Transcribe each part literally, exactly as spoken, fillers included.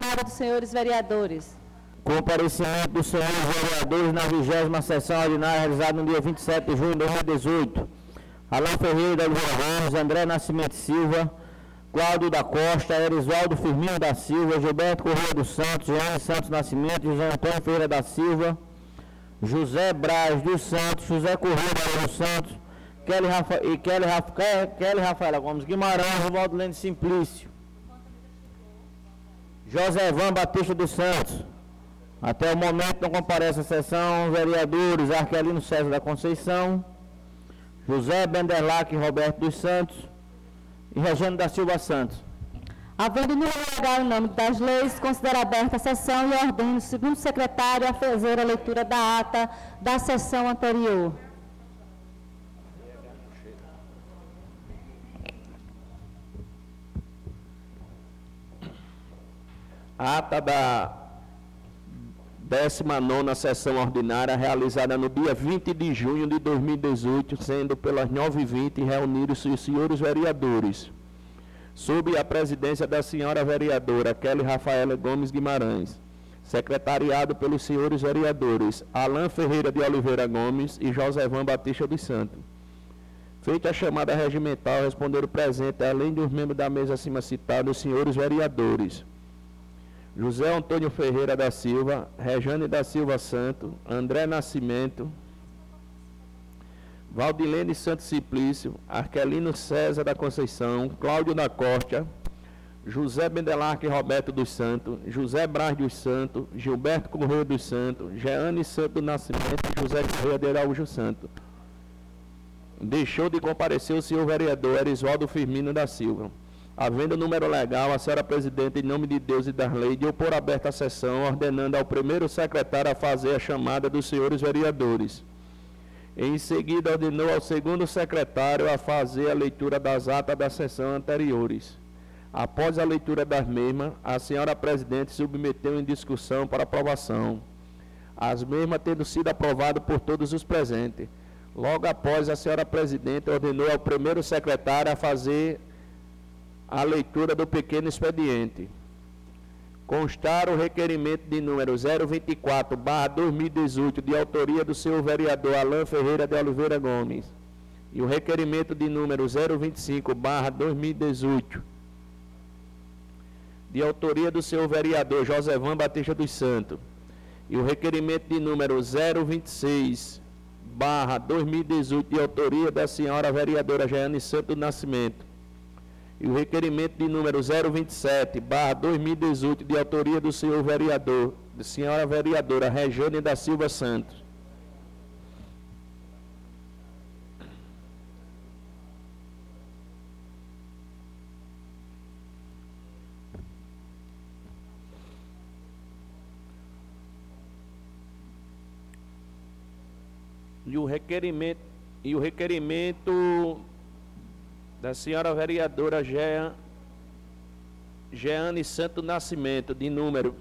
Câmara dos Senhores Vereadores. Comparecimento dos senhores vereadores na vigésima sessão ordinária realizada no dia vinte e sete de junho de dois mil e dezoito. Alain Ferreira de Oliveira Gomes, André Nascimento Silva, Cláudio da Costa, Erisvaldo Firmino da Silva, Gilberto Correia dos Santos, João Santos Nascimento, José Antônio Ferreira da Silva, José Braz dos Santos, José Correia dos Santos, Kelly, Rafa, e Kelly, Rafa, Kelly Rafaela Gomes Guimarães, Rovaldo Lene Simplício, José Van Batista dos Santos. Até o momento não comparece a sessão vereadores Arquelino César da Conceição, José Benderlac Roberto dos Santos e Regiane da Silva Santos. Havendo número legal em nome das leis, considera aberta a sessão e ordeno o segundo secretário a fazer a leitura da ata da sessão anterior. A ata da décima nona sessão ordinária, realizada no dia vinte de junho de dois mil e dezoito, sendo pelas nove e vinte, reuniram-se os senhores vereadores, sob a presidência da senhora vereadora Kelly Rafaela Gomes Guimarães, secretariado pelos senhores vereadores Alain Ferreira de Oliveira Gomes e Josevan Batista dos Santos. Feita a chamada regimental, responderam presente, além dos membros da mesa acima citados, os senhores vereadores José Antônio Ferreira da Silva, Rejane da Silva Santos, André Nascimento, Valdilene Santos Simplício, Arquelino César da Conceição, Cláudio da Costa, José Bendelarque Roberto dos Santos, José Braz dos Santos, Gilberto Correia dos Santos, Jeane Santos do Nascimento e José Correia de Araújo Santos. Deixou de comparecer o senhor vereador Erisvaldo Firmino da Silva. Havendo número legal, a senhora presidente, em nome de Deus e das leis, deu por aberta a sessão, ordenando ao primeiro secretário a fazer a chamada dos senhores vereadores. Em seguida, ordenou ao segundo secretário a fazer a leitura das atas da sessão anteriores. Após a leitura das mesmas, a senhora presidente submeteu em discussão para aprovação, as mesmas tendo sido aprovadas por todos os presentes. Logo após, a senhora presidente ordenou ao primeiro secretário a fazer a leitura do pequeno expediente. Constar o requerimento de número zero vinte e quatro barra dois mil e dezoito, de autoria do senhor vereador Alain Ferreira de Oliveira Gomes, e o requerimento de número zero vinte e cinco barra dois mil e dezoito, de autoria do senhor vereador Josevan Batista dos Santos, e o requerimento de número zero vinte e seis barra dois mil e dezoito, de autoria da senhora vereadora Jeane Santos do Nascimento, e o requerimento de número zero vinte e sete barra dois mil e dezoito, de autoria do senhor vereador, da senhora vereadora Regiane da Silva Santos. E o requerimento, e o requerimento da senhora vereadora Jean, Jeane Santo Nascimento, de número,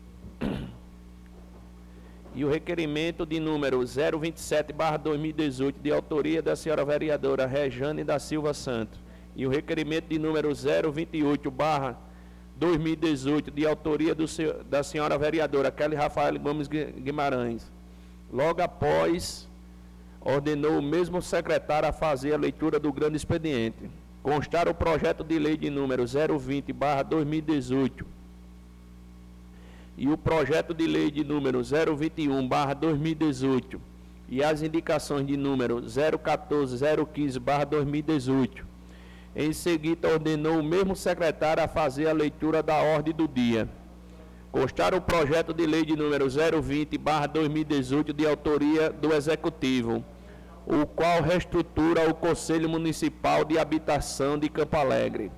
e o requerimento de número zero vinte e sete barra dois mil e dezoito, de autoria da senhora vereadora Rejane da Silva Santos, e o requerimento de número zero vinte e oito barra dois mil e dezoito, de autoria do, da senhora vereadora Kelly Rafaela Gomes Guimarães. Logo após, ordenou o mesmo secretário a fazer a leitura do grande expediente. Constar o projeto de lei de número zero vinte barra dois mil e dezoito e o projeto de lei de número zero vinte e um barra dois mil e dezoito e as indicações de número zero quatorze zero quinze barra dois mil e dezoito. Em seguida, ordenou o mesmo secretário a fazer a leitura da ordem do dia. Constar o projeto de lei de número zero vinte barra dois mil e dezoito, de autoria do Executivo, o qual reestrutura o Conselho Municipal de Habitação de Campo Alegre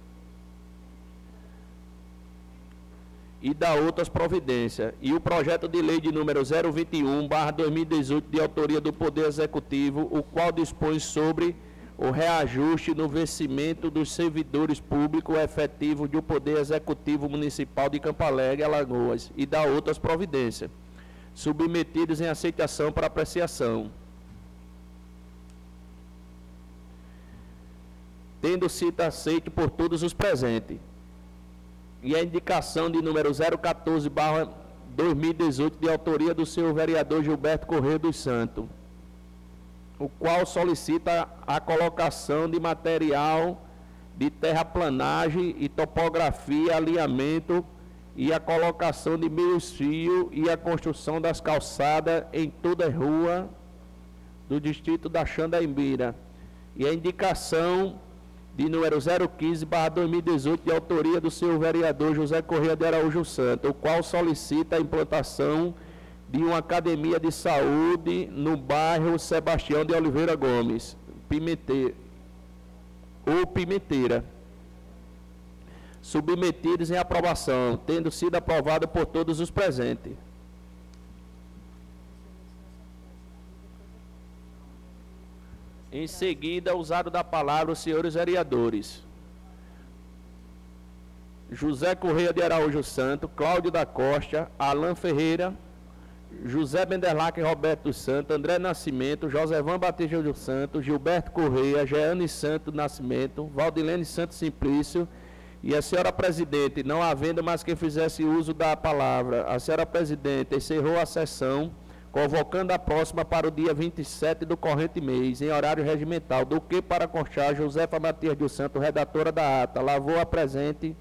e dá outras providências, e o projeto de lei de número zero vinte e um barra dois mil e dezoito, de autoria do Poder Executivo, o qual dispõe sobre o reajuste no vencimento dos servidores públicos efetivos do Poder Executivo Municipal de Campo Alegre, Alagoas, e dá outras providências, submetidas em aceitação para apreciação. Tendo sido aceito por todos os presentes. e a indicação de número zero quatorze barra dois mil e dezoito, de autoria do senhor vereador Gilberto Corrêa dos Santos, o qual solicita a colocação de material de terraplanagem e topografia, alinhamento e a colocação de meios-fio e a construção das calçadas em toda a rua do distrito da Xandaimbira, e a indicação de número zero quinze barra dois mil e dezoito, de autoria do senhor vereador José Corrêa de Araújo Santos, o qual solicita a implantação de uma academia de saúde no bairro Sebastião de Oliveira Gomes, Pimenteira, ou Pimenteira, submetidos em aprovação, tendo sido aprovado por todos os presentes. Em seguida, usado da palavra os senhores vereadores José Corrêa de Araújo Santos, Cláudio da Costa, Alain Ferreira, José Benderlac Roberto dos Santos, André Nascimento, Josevan Batista dos Santos, Gilberto Corrêa, Jeane Santos Nascimento, Valdilene Santos Simplício e a senhora presidente, não havendo mais quem fizesse uso da palavra, a senhora presidente encerrou a sessão, convocando a próxima para o dia vinte e sete do corrente mês, em horário regimental, do que para constar Josefa Matias dos Santos, redatora da ata, lavou a presente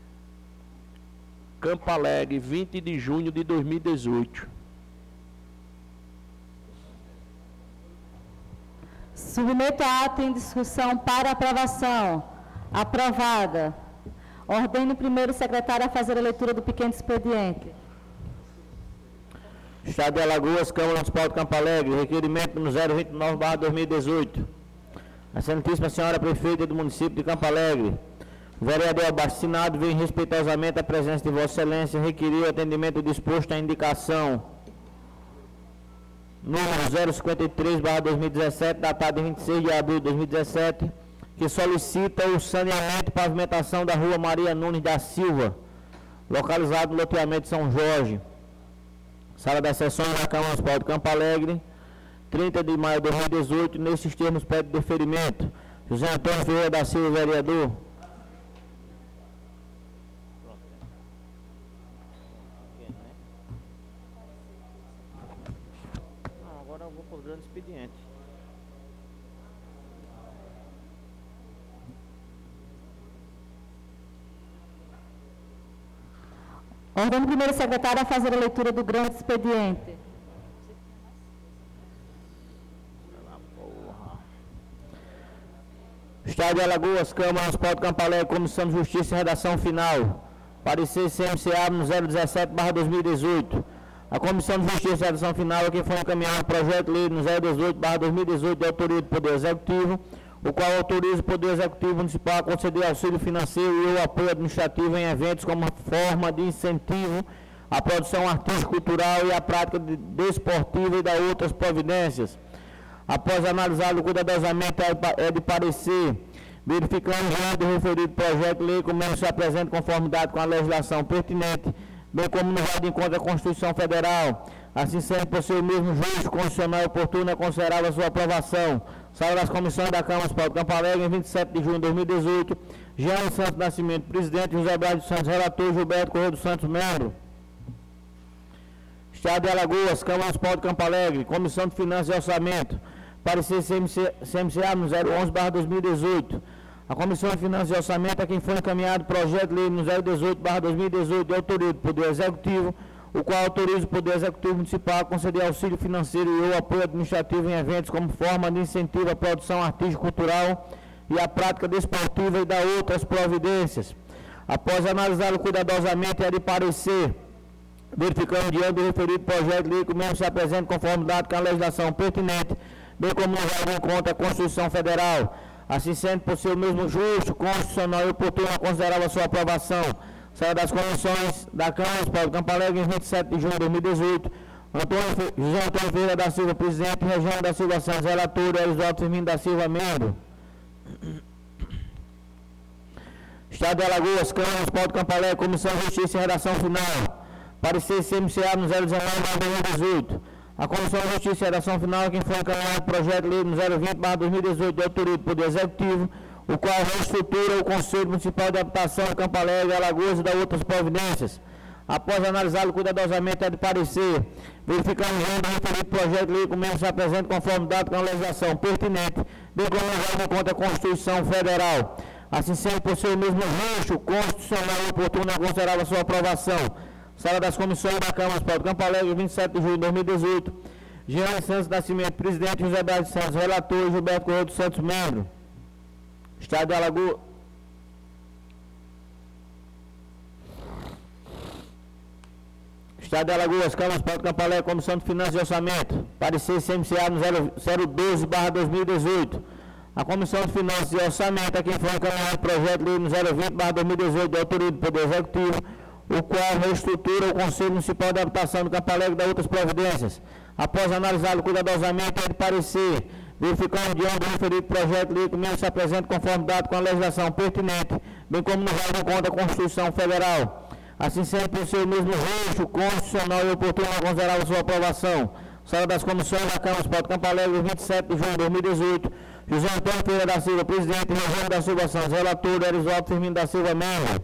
Campo Alegre, vinte de junho de dois mil e dezoito. Submeto a ata em discussão para aprovação. Aprovada. Ordeno o primeiro secretário a fazer a leitura do pequeno expediente. Estado de Alagoas, Câmara Municipal de Campo Alegre, requerimento número zero vinte e nove barra dois mil e dezoito. A Santíssima Senhora Prefeita do município de Campo Alegre, o vereador abaixo-assinado vem respeitosamente a presença de Vossa Excelência, requerir o atendimento disposto à indicação número zero cinquenta e três barra dois mil e dezessete, datado em vinte e seis de abril de dois mil e dezessete, que solicita o saneamento e pavimentação da rua Maria Nunes da Silva, localizado no loteamento São Jorge. Sala das sessões da Câmara Municipal de Campo Alegre, trinta de maio de dois mil e dezoito, nesses termos pede deferimento. José Antônio Ferreira da Silva, vereador. Não, agora eu vou para o grande expediente. Ordeno o primeiro secretário a fazer a leitura do grande expediente. Estado de Alagoas, Câmara Municipal de Campo Alegre, Comissão de Justiça e Redação Final. Parecer C M C A no zero dezessete barra dois mil e dezoito. A Comissão de Justiça e Redação Final é quem foi encaminhado o projeto de lei no zero dezoito barra dois mil e dezoito de autoria do Poder Executivo, o qual autoriza o Poder Executivo Municipal a conceder auxílio financeiro e o apoio administrativo em eventos como forma de incentivo à produção artístico-cultural e à prática de desportiva e da outras providências. Após analisado cuidadosamente, é de parecer, verificando diante do referido projeto de lei, como ele se apresenta em conformidade com a legislação pertinente, bem como no vai de encontro à Constituição Federal, assim sendo por ser mesmo justo, constitucional e oportuno, é considerável a sua aprovação. Sala das Comissões da Câmara Municipal de Campo Alegre, em vinte e sete de junho de dois mil e dezoito, Jeane Santos Nascimento, presidente, José Braz dos Santos, relator, Gilberto Corrêa dos Santos, membro. Estado de Alagoas, Câmara Municipal de Campo Alegre, Comissão de Finanças e Orçamento, parecer C M C A no zero onze barra dois mil e dezoito. A Comissão de Finanças e Orçamento é quem foi encaminhado o projeto de lei no zero dezoito barra dois mil e dezoito de autoria do Poder Executivo, o qual autoriza o Poder Executivo Municipal a conceder auxílio financeiro e ou apoio administrativo em eventos como forma de incentivo à produção artístico-cultural e à prática desportiva e da outras providências. Após analisá-lo cuidadosamente, é de parecer, verificando diante do referido projeto de lei, que o mesmo se apresenta em conformidade com a legislação pertinente, bem como não vai em conta a Constituição Federal. Assim sendo, por ser o mesmo justo, constitucional e oportuno, considerável a sua aprovação. Sala das Comissões da Câmara Municipal de Campo Alegre, em vinte e sete de junho de dois mil e dezoito. Antônio Fe... José Antônio Ferreira da Silva, presidente, Região da Silva Santos, relator, Elisvaldo Firmino da Silva, membro. Estado de Alagoas, Câmara Municipal de Campo Alegre, Comissão de Justiça e Redação Final. Parecer C M C A no zero dezenove barra dois mil e dezoito. A Comissão de Justiça e Redação Final é quem foi encaminhado o projeto de lei no zero vinte barra dois mil e dezoito de autoria do Poder Executivo, o qual reestrutura o Conselho Municipal de Habitação de Campo Alegre, Alagoas e da outras providências. Após analisá-lo cuidadosamente, é de parecer, verificando o referido projeto de lei, como se apresenta conformidade com a legislação pertinente, bem como levando em conta a Constituição Federal. Assim sendo, por ser o mesmo rancho constitucional e oportuno, é considerada a sua aprovação. Sala das Comissões da Câmara Municipal de Campo Alegre, vinte e sete de julho de dois mil e dezoito. Jean Santos Nascimento, presidente. José Braz de Santos, relator. Gilberto Correia dos Santos, membro. Estado de Alagoas. Estado de Alagoas, Câmara Municipal de Campo Alegre, Comissão de Finanças e Orçamento. Parecer C M C A no zero doze barra dois mil e dezoito. A Comissão de Finanças e Orçamento, a quem foi encaminhado o projeto de lei no zero vinte barra dois mil e dezoito, de autoria do Poder Executivo, o qual reestrutura o Conselho Municipal de Habitação do Campo Alegre e da outras providências. Após analisá-lo cuidadosamente, é de parecer, verificando de onde o referido projeto de lei começa se apresenta conformidade com a legislação pertinente, bem como nos leva em conta a Constituição Federal. Assim sendo, por ser o mesmo rancho constitucional e oportuno, a considerar a sua aprovação. Sala das Comissões da Câmara Municipal de Campo Alegre, vinte e sete de julho de dois mil e dezoito. José Antônio Pereira da Silva, presidente. Rogério da Silva Santos, relator. Erisvaldo Firmino da Silva, membro.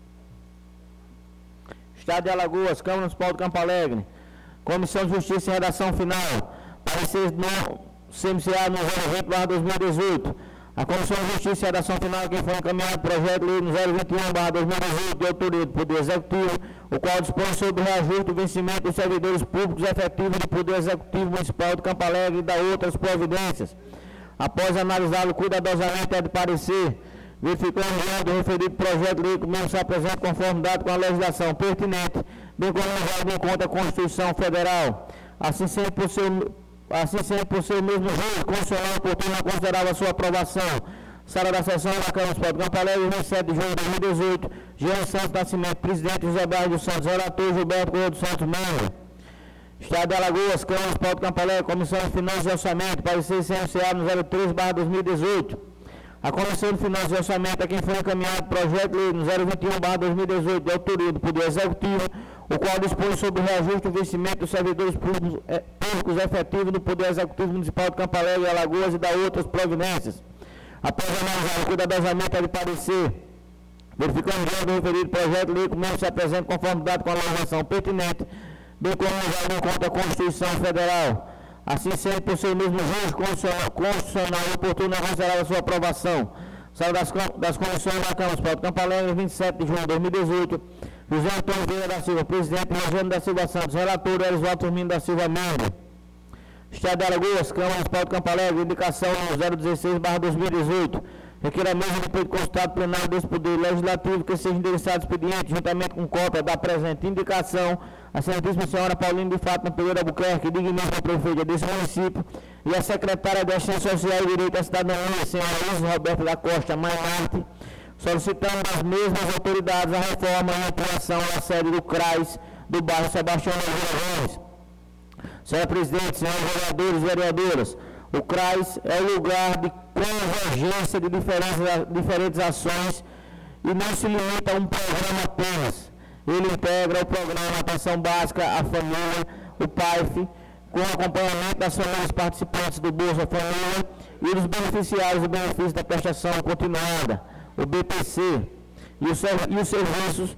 Estado de Alagoas, Câmara Municipal de Campo Alegre. Comissão de Justiça e Redação Final. Parecer no C M C A no zero vinte barra dois mil e dezoito. A Comissão de Justiça e Redação Final, quem foi encaminhado o projeto de lei no zero vinte e um barra dois mil e dezoito, de autoria do Poder Executivo, o qual dispõe sobre o reajuste do vencimento dos servidores públicos efetivos do Poder Executivo Municipal de Campo Alegre e da outras providências. Após analisá-lo cuidadosamente, é de parecer, verificando o referido projeto de lei que mesmo se apresenta conformidade com a legislação pertinente, bem como levado em conta a Constituição Federal. Assim sendo por ser, assim sendo por ser o mesmo juiz constitucional oportuno, considerava a sua aprovação. Sala da Sessão da Câmara Municipal de Campo Alegre, vinte e sete de julho de dois mil e dezoito. Jean Santos Nascimento, presidente. José Braz dos Santos, relator. Gilberto Correia dos Santos, membro. Estado de Alagoas, Câmara Municipal de Campo Alegre, Comissão de Finanças e Orçamento, parecer C M C A no zero três barra dois mil e dezoito. A Comissão de Finanças e Orçamento, a quem foi encaminhado o projeto de lei no zero vinte e um barra dois mil e dezoito, de autoria do Poder Executivo, o qual dispõe sobre o reajuste do vencimento dos servidores públicos, é, públicos efetivos do Poder Executivo Municipal de Campo Alegre, Alagoas e da outras providências. Após analisar cuidadosamente, é de parecer, verificando o do referido projeto de lei, como se apresenta conformidade com a legislação pertinente, bem como levado em conta a Constituição Federal. Assim sendo, por ser o mesmo juiz constitucional, constitucional e oportuno, é considerada a sua aprovação. Sala das, das Comissões da Câmara Municipal de Campo Alegre, vinte e sete de julho de dois mil e dezoito. José Antônio Pereira da Silva, presidente. Rogério da Silva Santos, relator. Erisvaldo Firmino da Silva, membro. Estado de Alagoas, Câmara Municipal de Campo Alegre, indicação zero dezesseis barra dois mil e dezoito. Requer a mesma depois de consultado plenário desse Poder Legislativo que seja endereçado expediente, juntamente com cópia da presente indicação, a Excelentíssima Senhora Paulina de Fátima Pereira Albuquerque, dignamente prefeita desse município, e a secretária de Assistência Social e Direito à Cidadania, senhora Luiz Roberta da Costa Maimarte, solicitando das mesmas autoridades a reforma e ampliação da sede do C R A S do bairro Sebastião Oliveira Gomes. Senhora Presidente, senhores vereadores e vereadoras, o C R A S é o lugar de convergência de diferentes, diferentes ações e não se limita a um programa apenas. Ele integra o programa Atenção Básica à Família, o P A I F, com acompanhamento das famílias participantes do Bolsa Família e dos beneficiários do benefício da prestação continuada, o B P C, e os, e os serviços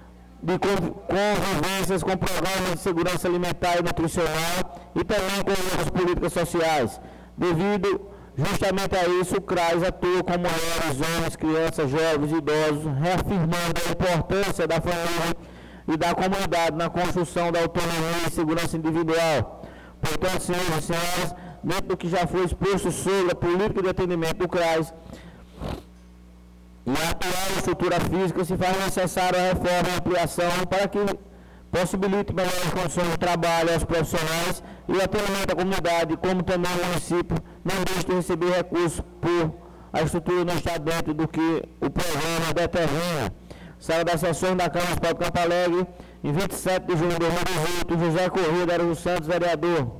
de convivências com programas de segurança alimentar e nutricional e também com outras políticas sociais. Devido justamente a isso, o C R A S atua com mulheres, homens, crianças, jovens e idosos, reafirmando a importância da família e da comunidade na construção da autonomia e segurança individual. Portanto, senhores e senhoras, dentro do que já foi exposto sobre a política de atendimento do C R A S e a atual estrutura física, se faz necessário a reforma e ampliação para que possibilite melhores condições de trabalho aos profissionais e o atendimento à comunidade, como também o município não deixe de receber recursos por a estrutura não estar dentro do que o programa determina. Sala das Sessões da Câmara Municipal de Campo Alegre, em vinte e sete de julho de dois mil e dezoito, José Correia da dos Santos, vereador.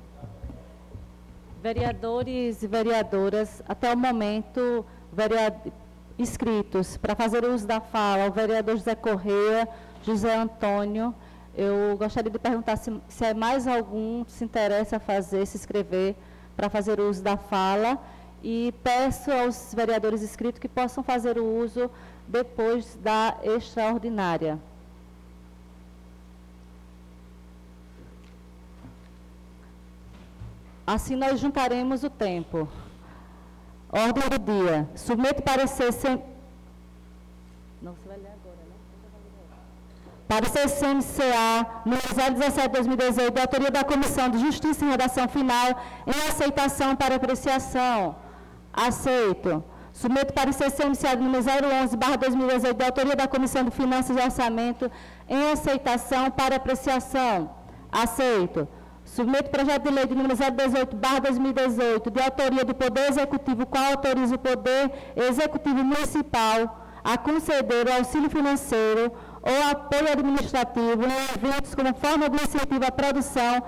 Vereadores e vereadoras, até o momento, vereador, inscritos para fazer uso da fala, o vereador José Correia, José Antônio. Eu gostaria de perguntar se, se é mais algum que se interessa a fazer, se inscrever para fazer uso da fala. e peço aos vereadores inscritos que possam fazer o uso depois da extraordinária. Assim nós juntaremos o tempo. Ordem do dia. Submeto parecer sem... Não, você vai ler agora, né? Parecer C M C A, número zero dezessete barra dois mil e dezoito, de autoria da Comissão de Justiça em redação final, em aceitação para apreciação. Aceito. Submeto parecer C M C A, número zero onze barra dois mil e dezoito, de autoria da Comissão de Finanças e Orçamento, em aceitação para apreciação. Aceito. Submeto projeto de lei de número zero dezoito barra dois mil e dezoito, de autoria do Poder Executivo, qual autoriza o Poder Executivo Municipal a conceder o auxílio financeiro ou apoio administrativo em eventos como forma de incentivo à produção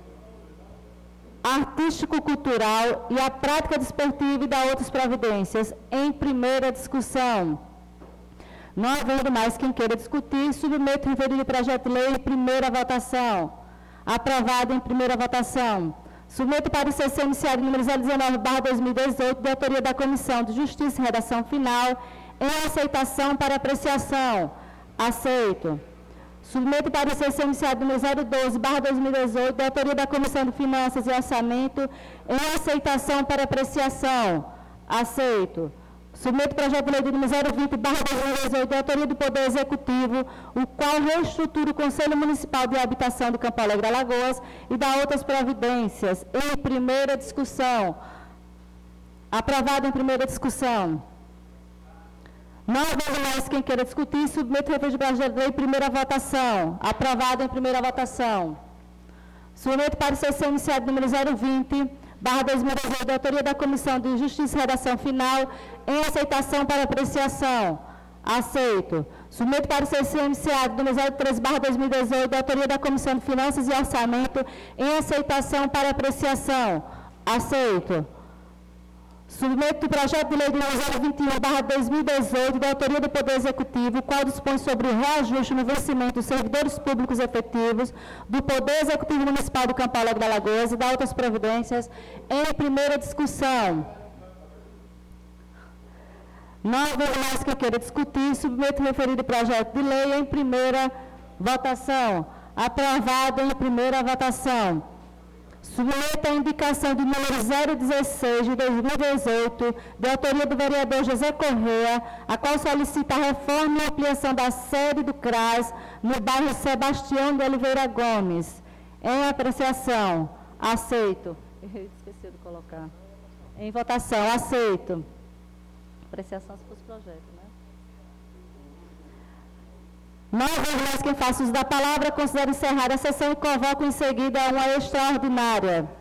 artístico-cultural e à prática desportiva e da outras providências, em primeira discussão. Não havendo mais quem queira discutir, submeto o referido projeto de lei em primeira votação. Aprovado em primeira votação. Submeto para o C C iniciado número zero dezenove barra dois mil e dezoito, de autoria da Comissão de Justiça e redação final, em aceitação para apreciação. Aceito. Submeto para o C C iniciado número zero doze barra dois mil e dezoito, de autoria da Comissão de Finanças e Orçamento, em aceitação para apreciação. Aceito. Submeto o projeto de lei de número zero vinte barra dois mil e dezoito, de autoria do Poder Executivo, o qual reestrutura o Conselho Municipal de Habitação do Campo Alegre, Alagoas, e dá outras providências, em primeira discussão. Aprovado em primeira discussão. Não havendo mais quem queira discutir, submeto o referido projeto de lei em primeira votação. Aprovado em primeira votação. Submeto para o C C iniciado número zero vinte barra dois mil e dezoito, de autoria da Comissão de Justiça e redação final, em aceitação para apreciação. Aceito. Submeto para o C C iniciado número zero treze barra dois mil e dezoito, de autoria da Comissão de Finanças e Orçamento, em aceitação para apreciação. Aceito. Submeto o projeto de lei de número zero vinte e um barra dois mil e dezoito, de autoria do Poder Executivo, o qual dispõe sobre o reajuste no vencimento dos servidores públicos efetivos do Poder Executivo Municipal do Campo Alegre, Alagoas, e da outras providências, em primeira discussão. Não havendo mais que eu queira discutir, submeto o referido projeto de lei em primeira votação. Aprovado em primeira votação. Submeto a indicação de número zero dezesseis de dois mil e dezoito, de autoria do vereador José Corrêa, a qual solicita a reforma e ampliação da sede do C R A S no bairro Sebastião de Oliveira Gomes. Em apreciação. Aceito. Eu esqueci de colocar. Em votação. Aceito. Apreciação se fosse projeto, né? Não havendo mais quem faça uso da palavra, considero encerrada a sessão e convoco em seguida uma extraordinária.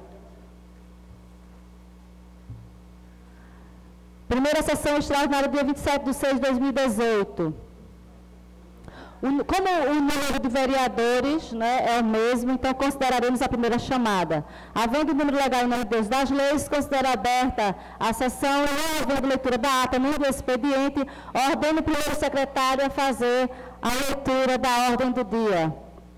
Primeira sessão extraordinária, dia vinte e sete de seis de dois mil e dezoito. O, como o número de vereadores, né, é o mesmo, então consideraremos a primeira chamada. Havendo o número legal em nome de Deus das leis, considero aberta a sessão e não havendo leitura da ata nem do expediente, ordeno o primeiro secretário a fazer a leitura da ordem do dia.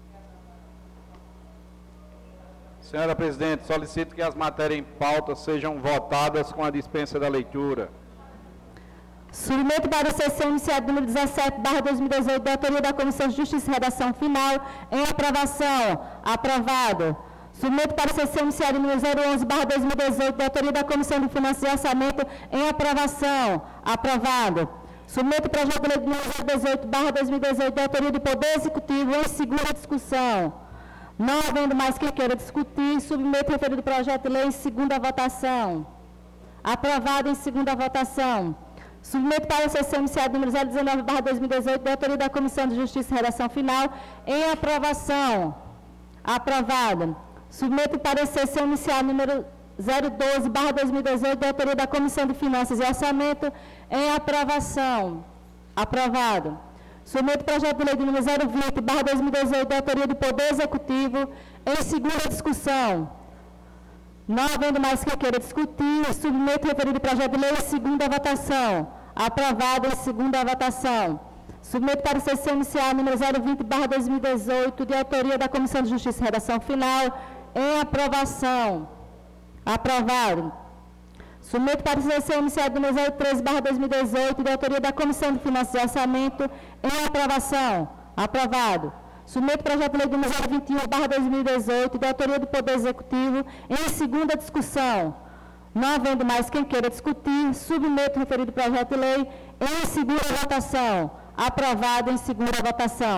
Senhora Presidente, solicito que as matérias em pauta sejam votadas com a dispensa da leitura. Submeto para o C C iniciado número dezessete barra dois mil e dezoito, da autoria da Comissão de Justiça e redação final, em aprovação. Aprovado. Submeto para o C C iniciado número zero onze barra dois mil e dezoito, da autoria da Comissão de Finanças e Orçamento, em aprovação. Aprovado. Submeto o projeto de lei número zero dezoito barra dois mil e dezoito, da autoria do Poder Executivo, em segunda discussão. Não havendo mais quem queira discutir, submeto o referido projeto de lei em segunda votação. Aprovado em segunda votação. Submeto para o C C iniciado número zero dezenove barra dois mil e dezoito, da autoria da Comissão de Justiça e redação final, em aprovação. Aprovado. Submeto para o C C iniciado número zero doze barra dois mil e dezoito, da autoria da Comissão de Finanças e Orçamento, em aprovação. Aprovado. Submeto o projeto de lei de número zero vinte barra dois mil e dezoito, da autoria do Poder Executivo, em segunda discussão. Não havendo mais que eu queira discutir, submeto o referido projeto de lei em segunda votação. Aprovado em segunda votação. Submeto para o C C inicial número zero vinte barra dois mil e dezoito, de autoria da Comissão de Justiça e redação final, em aprovação. Aprovado. Submeto para sessão iniciada número zero treze barra dois mil e dezoito, de autoria da Comissão de Finanças e Orçamento, em aprovação. Aprovado. Submeto projeto de lei número zero vinte e um barra dois mil e dezoito, de autoria do Poder Executivo, em segunda discussão. Não havendo mais quem queira discutir, submeto o referido projeto de lei em segunda votação. Aprovado em segunda votação.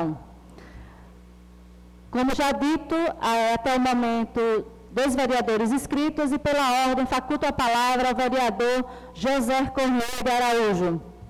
Como já dito, até o momento, dos vereadores inscritos, e pela ordem, faculto a palavra ao vereador José Correia de Araújo.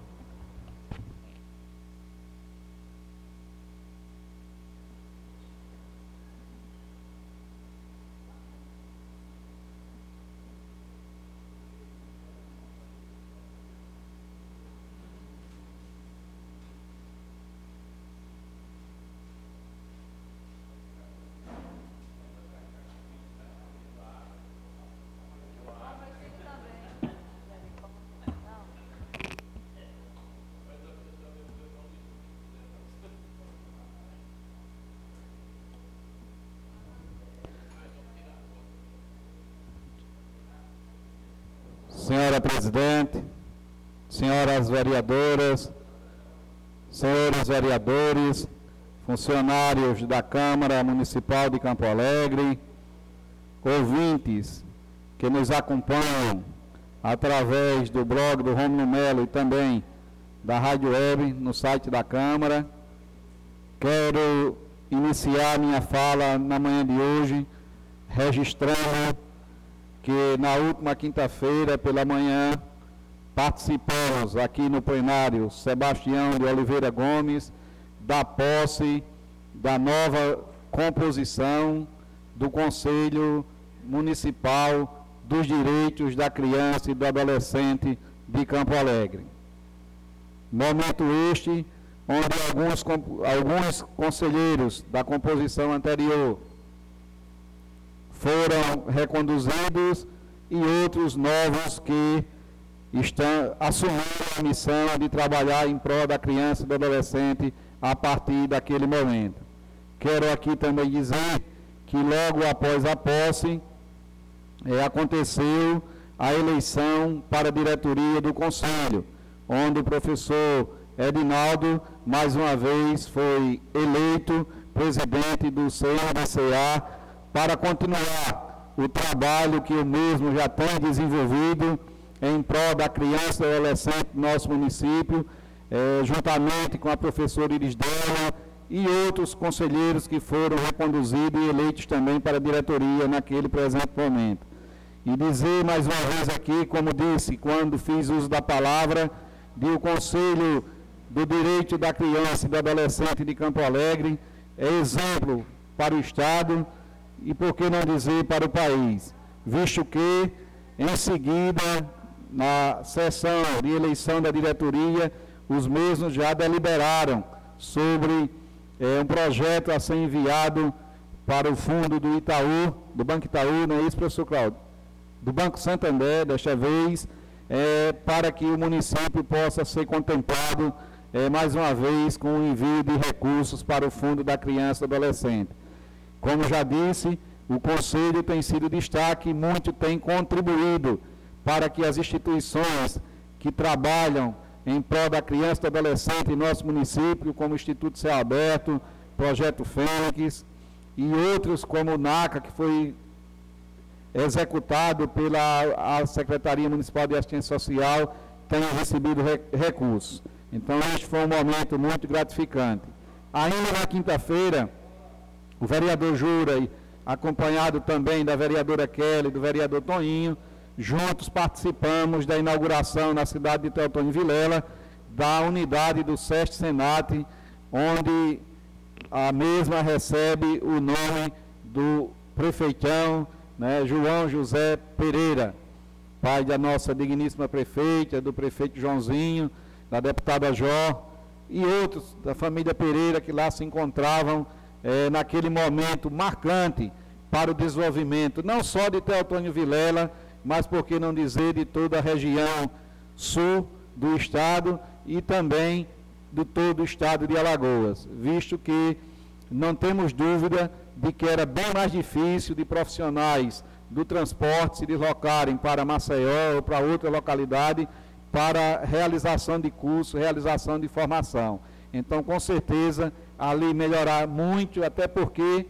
Senhora Presidente, senhoras vereadoras, senhores vereadores, funcionários da Câmara Municipal de Campo Alegre, ouvintes que nos acompanham através do blog do Rômulo Melo e também da Rádio Web no site da Câmara, quero iniciar minha fala na manhã de hoje registrando que na última quinta-feira, pela manhã, participamos aqui no plenário Sebastião de Oliveira Gomes da posse da nova composição do Conselho Municipal dos Direitos da Criança e do Adolescente de Campo Alegre. Momento este onde alguns, alguns conselheiros da composição anterior foram reconduzidos e outros novos que estão assumindo a missão de trabalhar em prol da criança e do adolescente a partir daquele momento. Quero aqui também dizer que logo após a posse é, aconteceu a eleição para a diretoria do Conselho, onde o professor Edinaldo, mais uma vez, foi eleito presidente do C M D C A para continuar o trabalho que o mesmo já tem desenvolvido em prol da criança e adolescente do nosso município, eh, juntamente com a professora Irisdela e outros conselheiros que foram reconduzidos e eleitos também para a diretoria naquele presente momento. E dizer mais uma vez aqui, como disse quando fiz uso da palavra, de o Conselho do Direito da Criança e do Adolescente de Campo Alegre é exemplo para o Estado e, por que não dizer, para o país, visto que, em seguida, na sessão de eleição da diretoria, os mesmos já deliberaram sobre é, um projeto a ser enviado para o fundo do Itaú, do Banco Itaú, não é isso, professor Cláudio? Do Banco Santander, desta vez, é, para que o município possa ser contemplado, é, mais uma vez, com o envio de recursos para o fundo da criança e adolescente. Como já disse, o Conselho tem sido destaque e muito tem contribuído para que as instituições que trabalham em prol da criança e do adolescente em nosso município, como o Instituto Céu Aberto, Projeto Fênix e outros como o NACA, que foi executado pela a Secretaria Municipal de Assistência Social, tenham recebido re, recursos. Então, este foi um momento muito gratificante. Ainda na quinta-feira, o vereador Jura, acompanhado também da vereadora Kelly e do vereador Toninho, juntos participamos da inauguração na cidade de Teotônio Vilela, da unidade do SESC Senat, onde a mesma recebe o nome do prefeitão, né, João José Pereira, pai da nossa digníssima prefeita, do prefeito Joãozinho, da deputada Jó, e outros da família Pereira que lá se encontravam é, naquele momento marcante para o desenvolvimento, não só de Teotônio Vilela, mas por que não dizer de toda a região sul do estado e também de todo o estado de Alagoas, visto que não temos dúvida de que era bem mais difícil de profissionais do transporte se deslocarem para Maceió ou para outra localidade para realização de curso, realização de formação. Então, com certeza, ali melhorar muito, até porque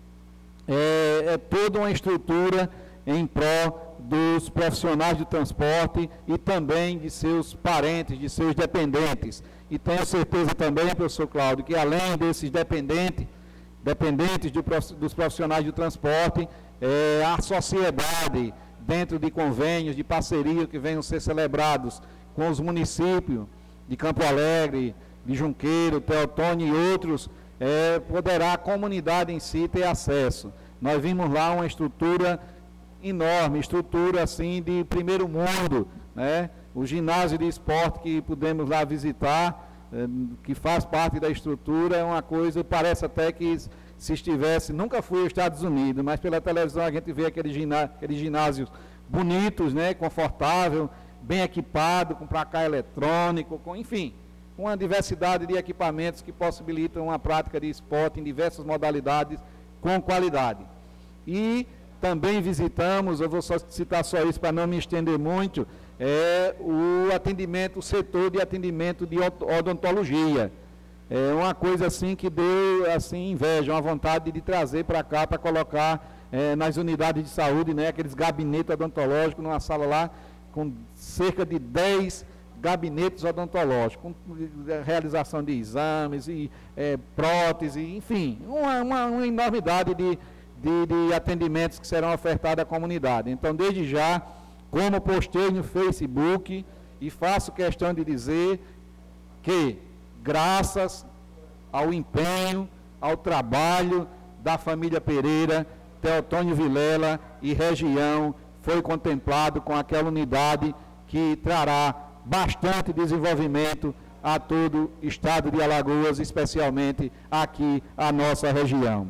é, é toda uma estrutura em prol dos profissionais de transporte e também de seus parentes, de seus dependentes. E tenho certeza também, professor Cláudio, que além desses dependentes, dependentes de, dos profissionais de transporte, é, a sociedade, dentro de convênios, de parceria que venham ser celebrados com os municípios de Campo Alegre, de Junqueiro, Teotônio e outros, é, poderá a comunidade em si ter acesso. Nós vimos lá uma estrutura enorme, estrutura assim de primeiro mundo, né? O ginásio de esporte que pudemos lá visitar, é, que faz parte da estrutura, é uma coisa, parece até que se estivesse, nunca fui aos Estados Unidos, mas pela televisão a gente vê aqueles ginásio, aquele ginásios bonitos, né? Confortável, bem equipado, com placar eletrônico, com, enfim, uma diversidade de equipamentos que possibilitam uma prática de esporte em diversas modalidades com qualidade. E também visitamos, eu vou só citar só isso para não me estender muito, é o atendimento, o setor de atendimento de odontologia. É uma coisa assim que deu assim, inveja, uma vontade de trazer para cá, para colocar é, nas unidades de saúde, né, aqueles gabinetes odontológicos, numa sala lá, com cerca de dez gabinetes odontológicos, com realização de exames, e é, prótese, enfim, uma, uma, uma enormidade de, de, de atendimentos que serão ofertados à comunidade. Então, desde já, como postei no Facebook, e faço questão de dizer que, graças ao empenho, ao trabalho da família Pereira, Teotônio Vilela e região, foi contemplado com aquela unidade que trará bastante desenvolvimento a todo o estado de Alagoas, especialmente aqui a nossa região.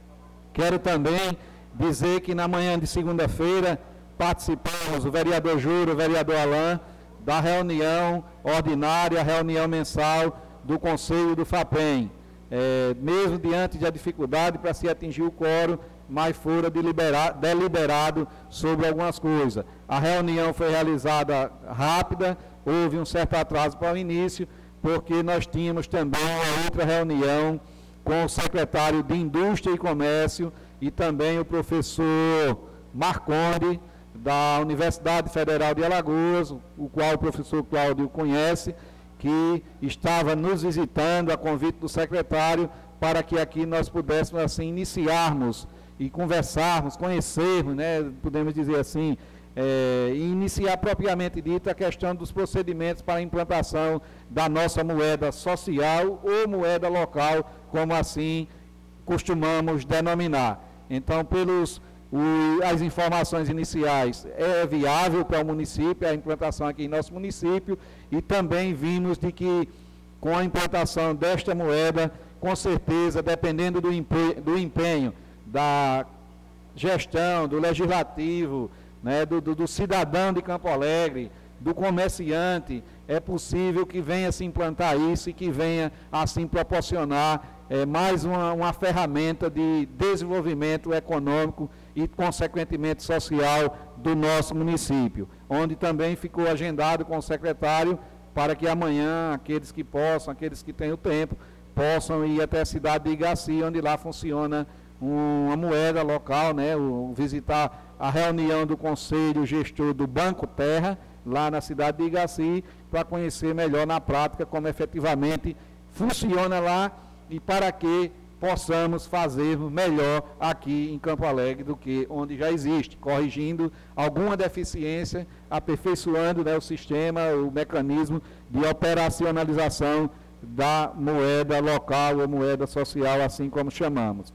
Quero também dizer que na manhã de segunda-feira participamos, o vereador Júlio, o vereador Alain, da reunião ordinária, reunião mensal do Conselho do FAPEM. É, mesmo diante da dificuldade para se atingir o quórum, mas fora deliberado sobre algumas coisas. A reunião foi realizada rápida, houve um certo atraso para o início, porque nós tínhamos também uma outra reunião com o secretário de Indústria e Comércio e também o professor Marconde, da Universidade Federal de Alagoas, o qual o professor Cláudio conhece, que estava nos visitando a convite do secretário para que aqui nós pudéssemos assim iniciarmos e conversarmos, conhecermos, né, podemos dizer assim, é, e iniciar propriamente dito a questão dos procedimentos para a implantação da nossa moeda social ou moeda local, como assim costumamos denominar. Então, pelos o, as informações iniciais, é viável para o município, a implantação aqui em nosso município, e também vimos de que com a implantação desta moeda, com certeza, dependendo do empenho, do empenho da gestão, do legislativo, né, do, do, do cidadão de Campo Alegre, do comerciante, é possível que venha se implantar isso e que venha assim proporcionar é, mais uma, uma ferramenta de desenvolvimento econômico e, consequentemente, social do nosso município, onde também ficou agendado com o secretário para que amanhã aqueles que possam, aqueles que têm o tempo, possam ir até a cidade de Igaci, onde lá funciona uma moeda local, né, o, visitar a reunião do Conselho Gestor do Banco Terra, lá na cidade de Igaci, para conhecer melhor na prática como efetivamente funciona lá e para que possamos fazer melhor aqui em Campo Alegre do que onde já existe, corrigindo alguma deficiência, aperfeiçoando, né, o sistema, o mecanismo de operacionalização da moeda local ou moeda social, assim como chamamos.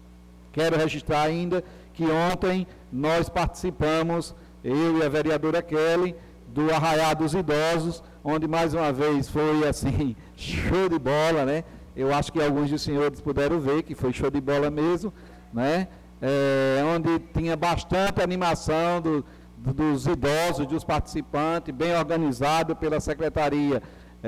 Quero registrar ainda que ontem nós participamos, eu e a vereadora Kelly, do Arraiá dos Idosos, onde mais uma vez foi assim, show de bola, né? Eu acho que alguns dos senhores puderam ver que foi show de bola mesmo, né? É, onde tinha bastante animação do, do, dos idosos, dos participantes, bem organizado pela Secretaria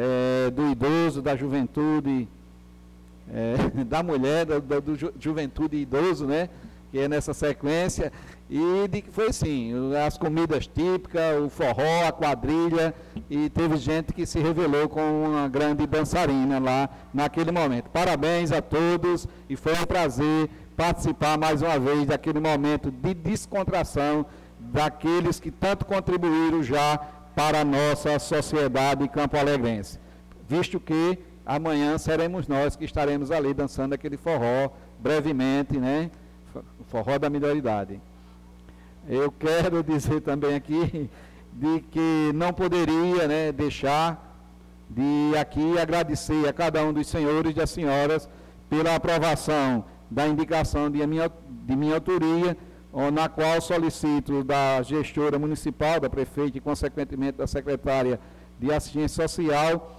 é, do Idoso, da Juventude, é, da Mulher, do, do, do Juventude e Idoso, né? que é nessa sequência, e de que foi assim, as comidas típicas, o forró, a quadrilha, e teve gente que se revelou com uma grande dançarina lá naquele momento. Parabéns a todos, e foi um prazer participar mais uma vez daquele momento de descontração daqueles que tanto contribuíram já para a nossa sociedade campo-alegrense. Visto que amanhã seremos nós que estaremos ali dançando aquele forró brevemente, né? O forró da minoridade. Eu quero dizer também aqui de que não poderia, né, deixar de aqui agradecer a cada um dos senhores e das senhoras pela aprovação da indicação de minha, de minha autoria, na qual solicito da gestora municipal, da prefeita e, consequentemente, da secretária de Assistência Social,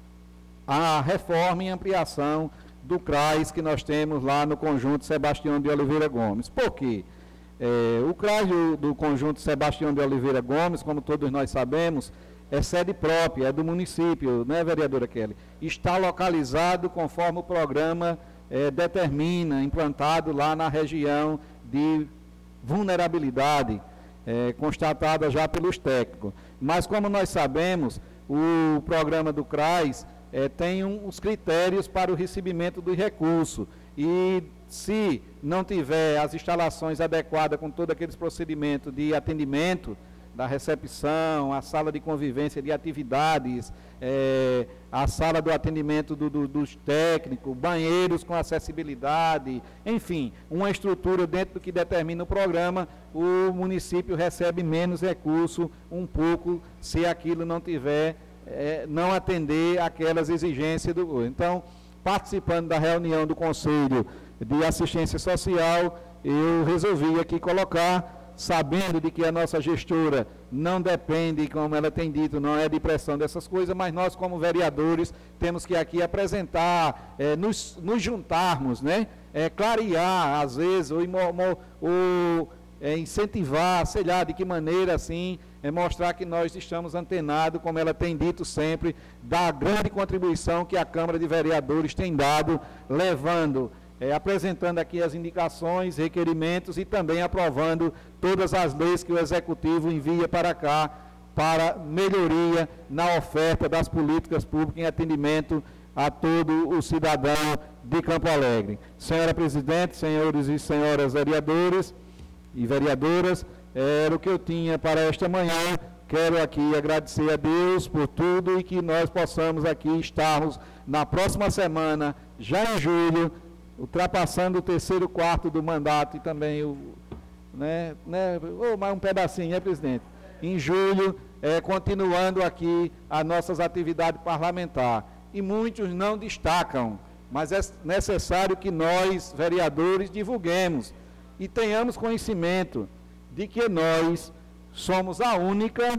a reforma e ampliação do C R A S que nós temos lá no Conjunto Sebastião de Oliveira Gomes. Por quê? É, o C R A S do, do Conjunto Sebastião de Oliveira Gomes, como todos nós sabemos, é sede própria, é do município, né, vereadora Kelly? Está localizado conforme o programa é, determina, implantado lá na região de vulnerabilidade, é, constatada já pelos técnicos. Mas, como nós sabemos, o programa do C R A S é, tem um, os critérios para o recebimento do recurso, e se não tiver as instalações adequadas com todos aqueles procedimentos de atendimento, da recepção, a sala de convivência de atividades, é, a sala do atendimento do, do, dos técnicos, banheiros com acessibilidade, enfim, uma estrutura dentro do que determina o programa, o município recebe menos recurso um pouco se aquilo não tiver, é, não atender aquelas exigências do... Então, participando da reunião do Conselho de Assistência Social, eu resolvi aqui colocar, sabendo de que a nossa gestora não depende, como ela tem dito, não é de pressão dessas coisas, mas nós, como vereadores, temos que aqui apresentar, é, nos, nos juntarmos, né? É, clarear, às vezes, ou, ou é, incentivar, sei lá, de que maneira, assim, é mostrar que nós estamos antenados, como ela tem dito sempre, da grande contribuição que a Câmara de Vereadores tem dado, levando... É, apresentando aqui as indicações, requerimentos e também aprovando todas as leis que o Executivo envia para cá para melhoria na oferta das políticas públicas em atendimento a todo o cidadão de Campo Alegre. Senhora Presidente, senhores e senhoras vereadores e vereadoras, era o que eu tinha para esta manhã. Quero aqui agradecer a Deus por tudo e que nós possamos aqui estarmos na próxima semana, já em julho, ultrapassando o terceiro quarto do mandato e também o, né, né, oh, mais um pedacinho, né, presidente? Em julho, é, continuando aqui as nossas atividades parlamentares. E muitos não destacam, mas é necessário que nós, vereadores, divulguemos e tenhamos conhecimento de que nós somos a única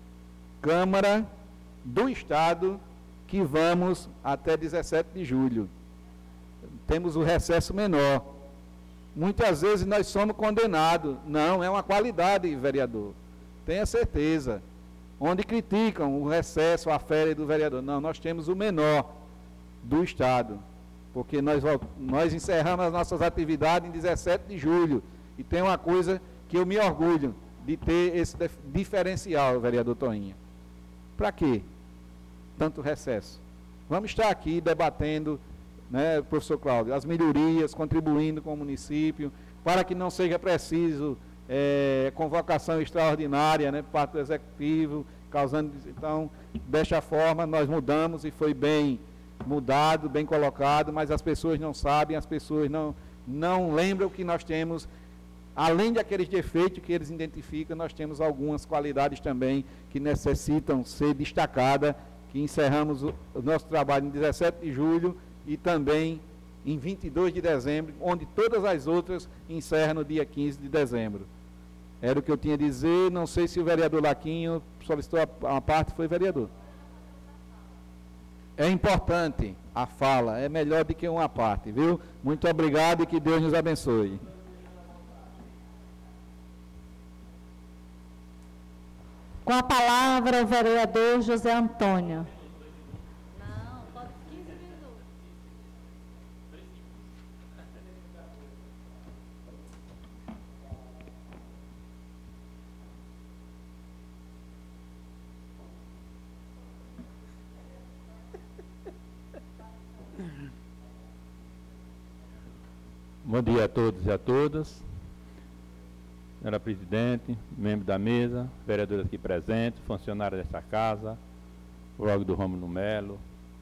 Câmara do Estado que vamos até dezessete de julho. Temos o recesso menor. Muitas vezes nós somos condenados. Não, é uma qualidade, vereador. Tenha certeza. Onde criticam o recesso, a férias do vereador. Não, nós temos o menor do Estado. Porque nós, nós encerramos as nossas atividades em dezessete de julho. E tem uma coisa que eu me orgulho de ter esse diferencial, vereador Toinha. Para quê? Tanto recesso. Vamos estar aqui debatendo, né, professor Cláudio, as melhorias, contribuindo com o município, para que não seja preciso é, convocação extraordinária, né, por parte do Executivo, causando... Então, desta forma, nós mudamos e foi bem mudado, bem colocado, mas as pessoas não sabem, as pessoas não, não lembram que nós temos, além daqueles defeitos que eles identificam, nós temos algumas qualidades também que necessitam ser destacadas, que encerramos o, o nosso trabalho em dezessete de julho, e também em vinte e dois de dezembro, onde todas as outras encerram no dia quinze de dezembro. Era o que eu tinha a dizer, não sei se o vereador Laquinho solicitou a, a parte, foi vereador. É importante a fala, é melhor do que uma parte, viu? Muito obrigado e que Deus nos abençoe. Com a palavra o vereador José Antônio. Bom dia a todos e a todas. Senhora presidente, membro da mesa, vereadores aqui presentes, funcionários desta casa, blog do Rômulo Melo.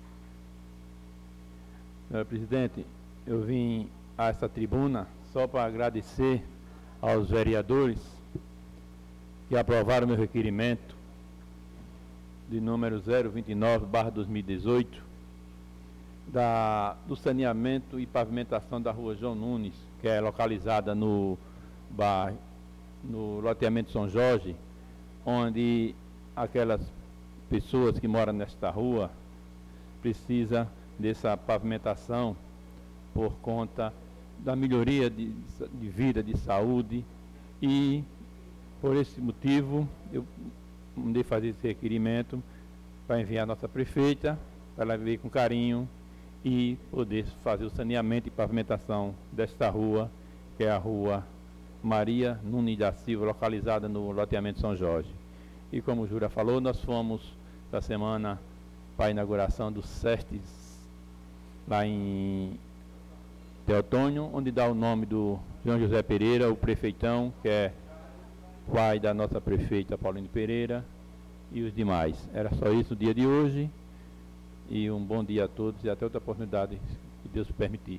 Senhora presidente, eu vim a essa tribuna só para agradecer aos vereadores que aprovaram meu requerimento de número zero vinte e nove barra dois mil e dezoito da, do saneamento e pavimentação da rua João Nunes, que é localizada no bairro, no loteamento São Jorge, onde aquelas pessoas que moram nesta rua precisam dessa pavimentação por conta da melhoria de, de vida, de saúde, e por esse motivo eu mandei fazer esse requerimento para enviar a nossa prefeita, para ela ver com carinho e poder fazer o saneamento e pavimentação desta rua, que é a rua Maria Nunes da Silva, localizada no loteamento São Jorge. E como o Jura falou, nós fomos essa semana para a inauguração do SESTES lá em Teotônio, onde dá o nome do João José Pereira, o prefeitão, que é pai da nossa prefeita Pauline Pereira, e os demais. Era só isso no dia de hoje, e um bom dia a todos e até outra oportunidade, que Deus permitir.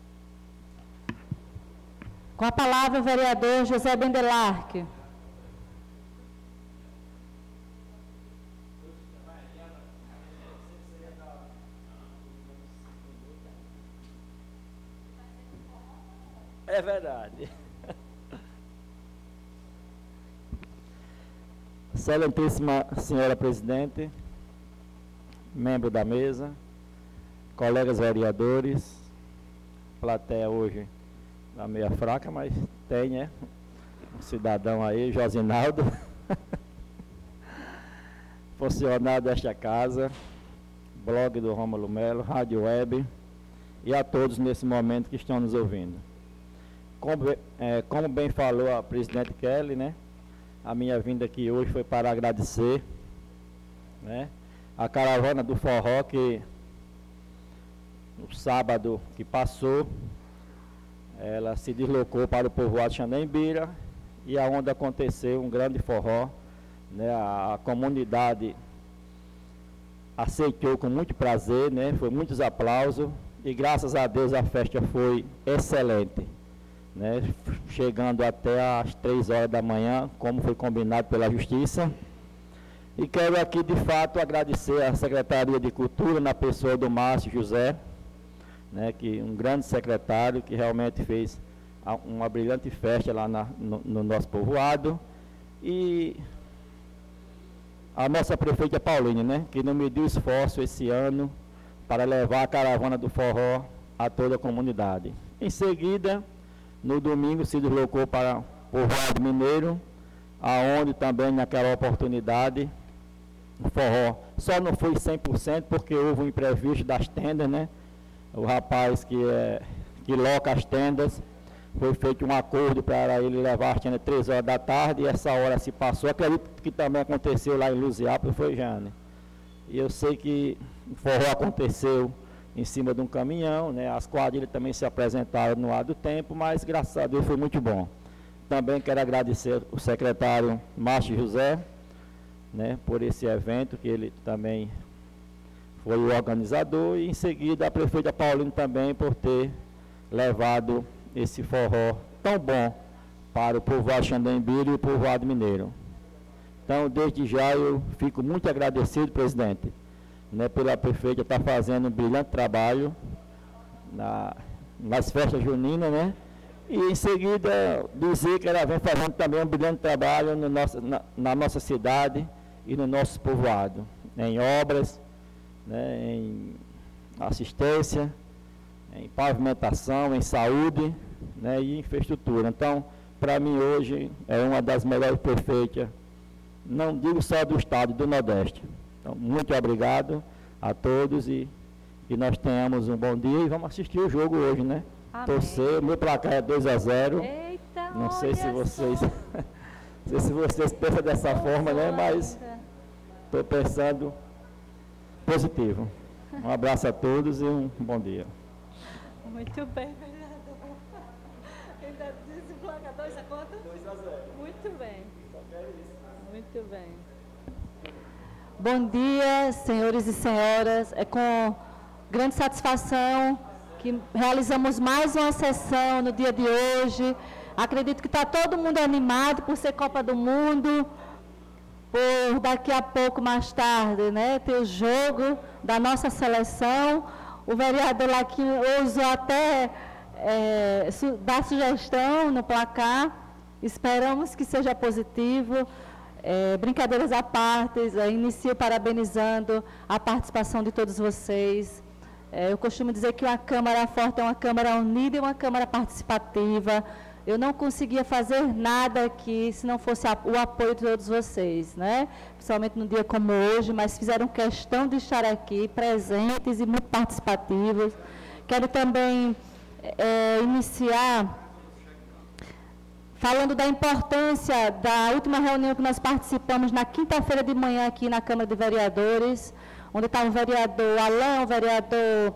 Com a palavra o vereador José Bendelarque. É verdade. Excelentíssima senhora presidente, membro da mesa, colegas vereadores, plateia hoje está meia fraca, mas tem, né? Um cidadão aí, Josinaldo, funcionário desta casa, blog do Rômulo Melo, rádio web, e a todos nesse momento que estão nos ouvindo. Como, é, como bem falou a presidente Kelly, né? A minha vinda aqui hoje foi para agradecer, né, a caravana do forró que no sábado que passou, ela se deslocou para o povoado Xanembira, e aonde aconteceu um grande forró, né, a, a comunidade aceitou com muito prazer, né, foi muitos aplausos, e graças a Deus a festa foi excelente. Né, chegando até às três horas da manhã, como foi combinado pela Justiça. E quero aqui, de fato, agradecer à Secretaria de Cultura, na pessoa do Márcio José, né, que um grande secretário, que realmente fez a, uma brilhante festa lá na, no, no nosso povoado. E a nossa prefeita Pauline, né, que não mediu esforço esse ano para levar a caravana do forró a toda a comunidade. Em seguida, no domingo se deslocou para o povoado mineiro, aonde também naquela oportunidade o forró só não foi cem por cento porque houve um imprevisto das tendas, né? O rapaz que, é, que loca as tendas, foi feito um acordo para ele levar as tendas três horas da tarde, e essa hora se passou. Acredito que também aconteceu lá em Luziápolis, foi, Jane? E eu sei que o forró aconteceu em cima de um caminhão, né? As quadrilhas também se apresentaram no ar do tempo, mas graças a Deus foi muito bom. Também quero agradecer o secretário Márcio José, né, por esse evento, que ele também foi o organizador, e em seguida a prefeita Pauline também por ter levado esse forró tão bom para o povoado Xanembira e o povoado mineiro. Então, desde já eu fico muito agradecido, presidente, né, pela prefeita estar fazendo um brilhante trabalho na, nas festas juninas, né? E em seguida dizer que ela vem fazendo também um brilhante trabalho no nosso, na, na nossa cidade e no nosso povoado, né, em obras, né, em assistência, em pavimentação, em saúde, né, e infraestrutura. Então, para mim hoje é uma das melhores prefeitas, não digo só do estado, do Nordeste. Então, muito obrigado a todos, e que nós tenhamos um bom dia, e vamos assistir o jogo hoje, né? Amém. Torcer, meu placar é dois a zero. Eita, não sei se vocês, não sei se vocês pensam dessa forma, né? Mas estou pensando positivo. Um abraço a todos e um bom dia. Muito bem, vereador. dois a quanto? dois a zero. Muito bem. Muito bem. Bom dia, senhores e senhoras. É com grande satisfação que realizamos mais uma sessão no dia de hoje. Acredito que está todo mundo animado por ser Copa do Mundo, por daqui a pouco, mais tarde, né, ter o jogo da nossa seleção. O vereador Laquinho ousou até é, su dar sugestão no placar. Esperamos que seja positivo. É, brincadeiras à parte, é, inicio parabenizando a participação de todos vocês. É, eu costumo dizer que uma Câmara forte é uma Câmara unida e uma Câmara participativa. Eu não conseguia fazer nada aqui se não fosse a, o apoio de todos vocês, né? Principalmente num dia como hoje, mas fizeram questão de estar aqui, presentes e muito participativos. Quero também é, iniciar falando da importância da última reunião que nós participamos na quinta-feira de manhã aqui na Câmara de Vereadores, onde estava o vereador Alain, o vereador,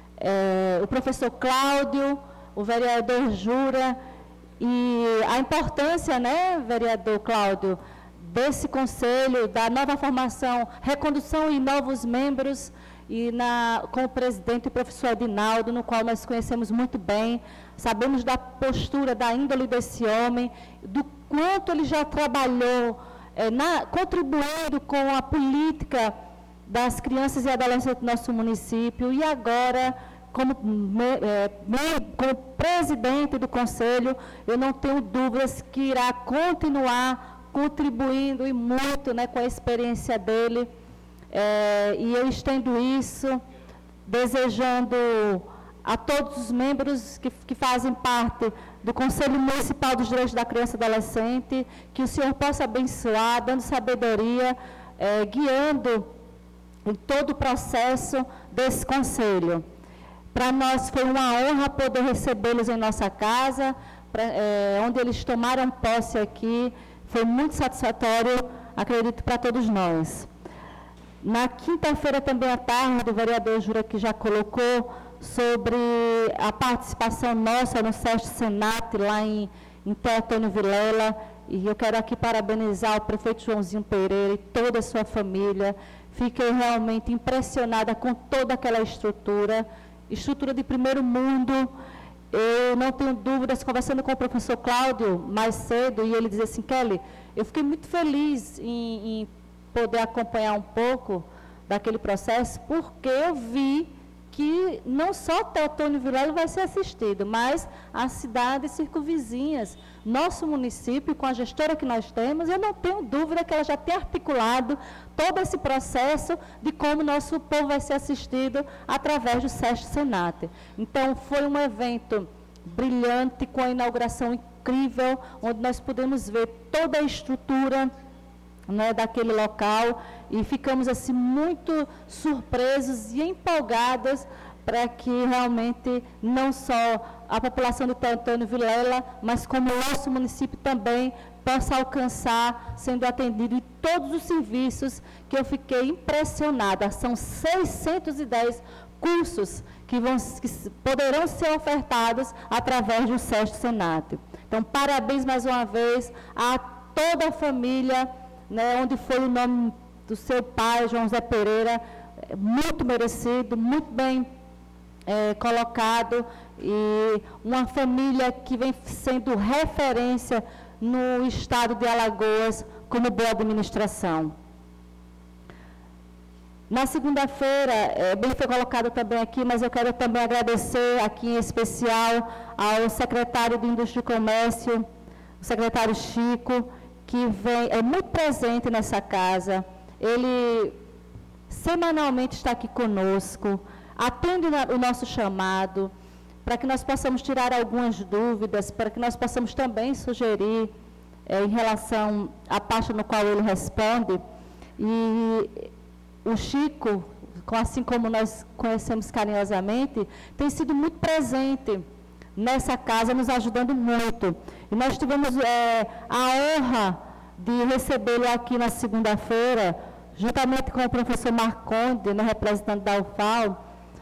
é, o professor Cláudio, o vereador Jura, e a importância, né, vereador Cláudio, desse conselho, da nova formação, recondução e novos membros, e na, com o presidente, o professor Edinaldo, no qual nós conhecemos muito bem, sabemos da postura, da índole desse homem, do quanto ele já trabalhou, é, na, contribuindo com a política das crianças e adolescentes do nosso município, e agora, como, é, como presidente do Conselho, eu não tenho dúvidas que irá continuar contribuindo e muito, né, com a experiência dele, é, e eu estendo isso, desejando a todos os membros que, que fazem parte do Conselho Municipal dos Direitos da Criança e Adolescente, que o Senhor possa abençoar, dando sabedoria, é, guiando em todo o processo desse Conselho. Para nós foi uma honra poder recebê-los em nossa casa, pra, é, onde eles tomaram posse aqui, foi muito satisfatório, acredito, para todos nós. Na quinta-feira também à tarde, o vereador Jura que já colocou sobre a participação nossa no SESC Senat, lá em, em Teotônio Vilela, e eu quero aqui parabenizar o prefeito Joãozinho Pereira e toda a sua família. Fiquei realmente impressionada com toda aquela estrutura, estrutura de primeiro mundo. Eu não tenho dúvidas, conversando com o professor Cláudio mais cedo, e ele dizia assim, Kelly, eu fiquei muito feliz em, em poder acompanhar um pouco daquele processo, porque eu vi que não só Teotônio Vilela vai ser assistido, mas as cidades circunvizinhas, nosso município, com a gestora que nós temos, eu não tenho dúvida que ela já tem articulado todo esse processo de como nosso povo vai ser assistido através do SESC Senat. Então, foi um evento brilhante, com a inauguração incrível, onde nós pudemos ver toda a estrutura, né, daquele local, e ficamos assim muito surpresos e empolgados para que realmente não só a população de Teotônio Vilela, mas como o nosso município também possa alcançar, sendo atendido em todos os serviços, que eu fiquei impressionada. São seiscentos e dez cursos que, vão, que poderão ser ofertados através do SESC Senat. Então, parabéns mais uma vez a toda a família, né, onde foi o nome do seu pai, João Zé Pereira, muito merecido, muito bem é, colocado, e uma família que vem sendo referência no estado de Alagoas como boa administração. Na segunda-feira, é, bem foi colocado também aqui, mas eu quero também agradecer aqui em especial ao secretário de Indústria e Comércio, o secretário Chico, que vem, é muito presente nessa casa. Ele semanalmente está aqui conosco, atende o nosso chamado, para que nós possamos tirar algumas dúvidas, para que nós possamos também sugerir é, em relação à parte no qual ele responde. E o Chico, assim como nós conhecemos carinhosamente, tem sido muito presente nessa casa, nos ajudando muito. E nós tivemos é, a honra de recebê-lo aqui na segunda-feira, juntamente com o professor Marconde, né, representante da U F A L,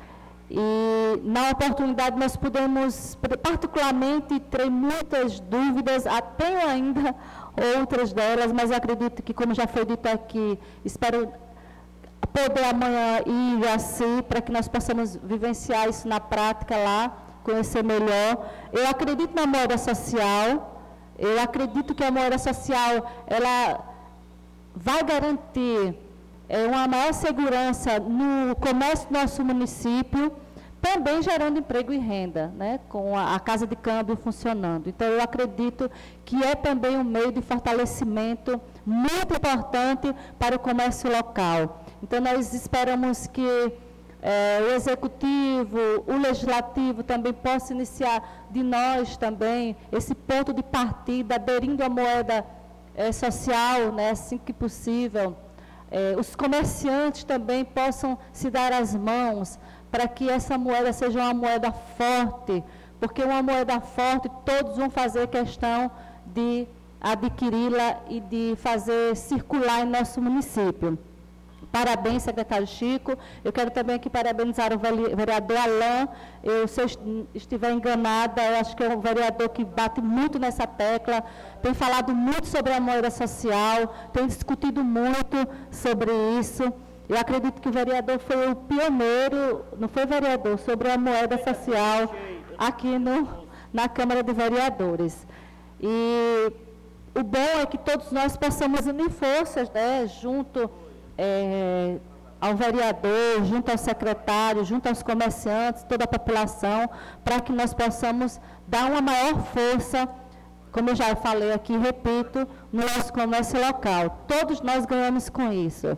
E, na oportunidade, nós pudemos, particularmente, ter muitas dúvidas, tenho ainda outras delas, mas eu acredito que, como já foi dito aqui, espero poder amanhã ir assim, para que nós possamos vivenciar isso na prática lá, conhecer melhor. Eu acredito na moeda social, eu acredito que a moeda social, ela vai garantir é, uma maior segurança no comércio do nosso município, também gerando emprego e renda, né, com a, a casa de câmbio funcionando. Então, eu acredito que é também um meio de fortalecimento muito importante para o comércio local. Então, nós esperamos que é, o Executivo, o Legislativo também possa iniciar de nós também esse ponto de partida, aderindo à moeda é, social, né, assim que possível. É, os comerciantes também possam se dar as mãos para que essa moeda seja uma moeda forte, porque uma moeda forte, todos vão fazer questão de adquiri-la e de fazer circular em nosso município. Parabéns, secretário Chico. Eu quero também aqui parabenizar o vereador Alain. Eu, se eu estiver enganada, eu acho que é um vereador que bate muito nessa tecla, tem falado muito sobre a moeda social, tem discutido muito sobre isso. Eu acredito que o vereador foi o pioneiro, não foi vereador, sobre a moeda social aqui no, na Câmara de Vereadores. E o bom é que todos nós possamos unir forças, né, junto é, ao vereador, junto ao secretário, junto aos comerciantes, toda a população, para que nós possamos dar uma maior força, como eu já falei aqui, repito, no nosso comércio local. Todos nós ganhamos com isso.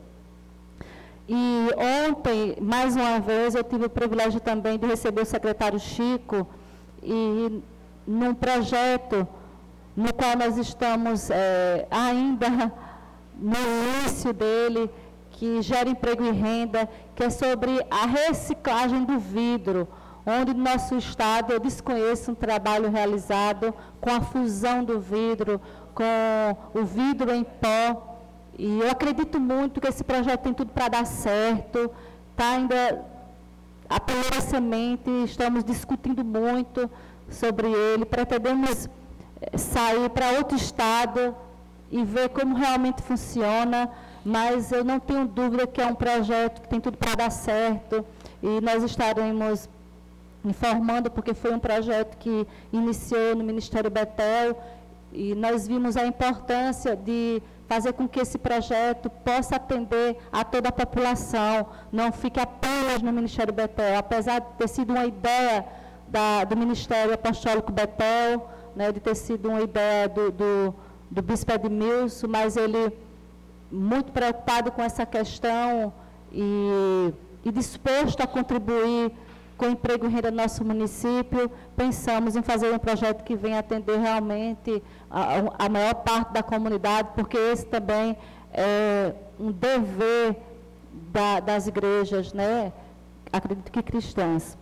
E ontem, mais uma vez, eu tive o privilégio também de receber o secretário Chico, e num projeto no qual nós estamos é, ainda no início dele, que gera emprego e renda, que é sobre a reciclagem do vidro, onde no nosso estado eu desconheço um trabalho realizado com a fusão do vidro, com o vidro em pó. E eu acredito muito que esse projeto tem tudo para dar certo, está ainda a primeira semente, estamos discutindo muito sobre ele, pretendemos sair para outro estado e ver como realmente funciona, mas eu não tenho dúvida que é um projeto que tem tudo para dar certo, e nós estaremos informando, porque foi um projeto que iniciou no Ministério Betel, e nós vimos a importância de fazer com que esse projeto possa atender a toda a população, não fique apenas no Ministério Betel, apesar de ter sido uma ideia da, do Ministério Apostólico Betel, né, de ter sido uma ideia do, do, do Bispo Edmilson, mas ele, muito preocupado com essa questão e, e disposto a contribuir com o emprego e renda do nosso município, pensamos em fazer um projeto que venha atender realmente a, a maior parte da comunidade, porque esse também é um dever da, das igrejas, né? Acredito que cristãs.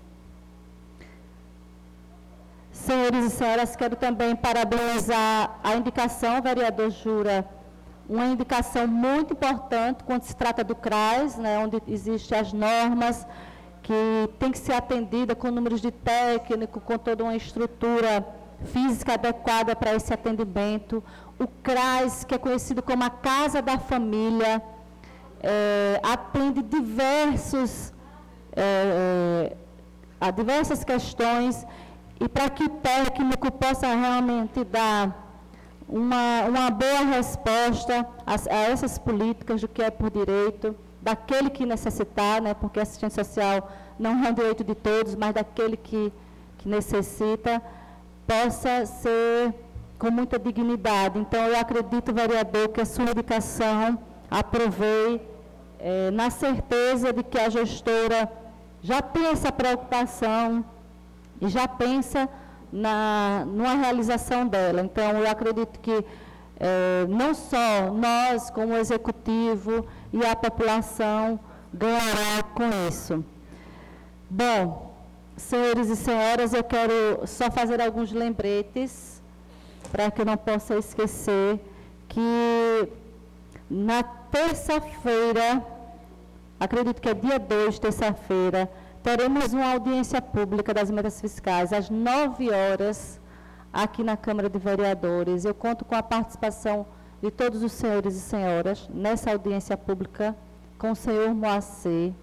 Senhores e senhoras, quero também parabenizar a indicação, vereador Jura, uma indicação muito importante quando se trata do C R A S, né, onde existem as normas que tem que ser atendida com números de técnico, com toda uma estrutura física adequada para esse atendimento. O C R A S, que é conhecido como a Casa da Família, é, atende diversos, é, a diversas questões, e para que o técnico possa realmente dar uma, uma boa resposta a, a essas políticas do que é por direito, daquele que necessitar, né, porque a assistência social não é um direito de todos, mas daquele que, que necessita, possa ser com muita dignidade. Então, eu acredito, vereador, que a sua indicação aprovei, é, na certeza de que a gestora já tem essa preocupação e já pensa na, numa realização dela. Então, eu acredito que é, não só nós, como executivo, e a população ganhará com isso. Bom, senhores e senhoras, eu quero só fazer alguns lembretes, para que eu não possa esquecer, que na terça-feira, acredito que é dia dois, terça-feira, teremos uma audiência pública das metas fiscais às nove horas, aqui na Câmara de Vereadores. Eu conto com a participação de todos os senhores e senhoras nessa audiência pública com o senhor Moacir.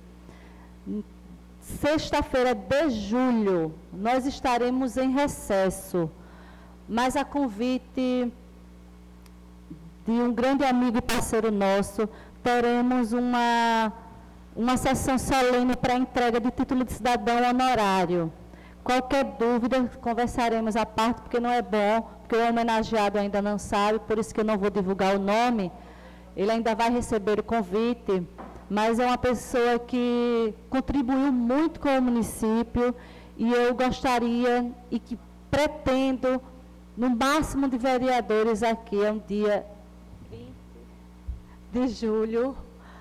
Sexta-feira de julho, nós estaremos em recesso, mas a convite de um grande amigo e parceiro nosso, teremos uma, uma sessão solene para entrega de título de cidadão honorário. Qualquer dúvida, conversaremos à parte, porque não é bom, porque o homenageado ainda não sabe, por isso que eu não vou divulgar o nome. Ele ainda vai receber o convite, mas é uma pessoa que contribuiu muito com o município e eu gostaria e que pretendo, no máximo de vereadores aqui, é um dia vinte de julho,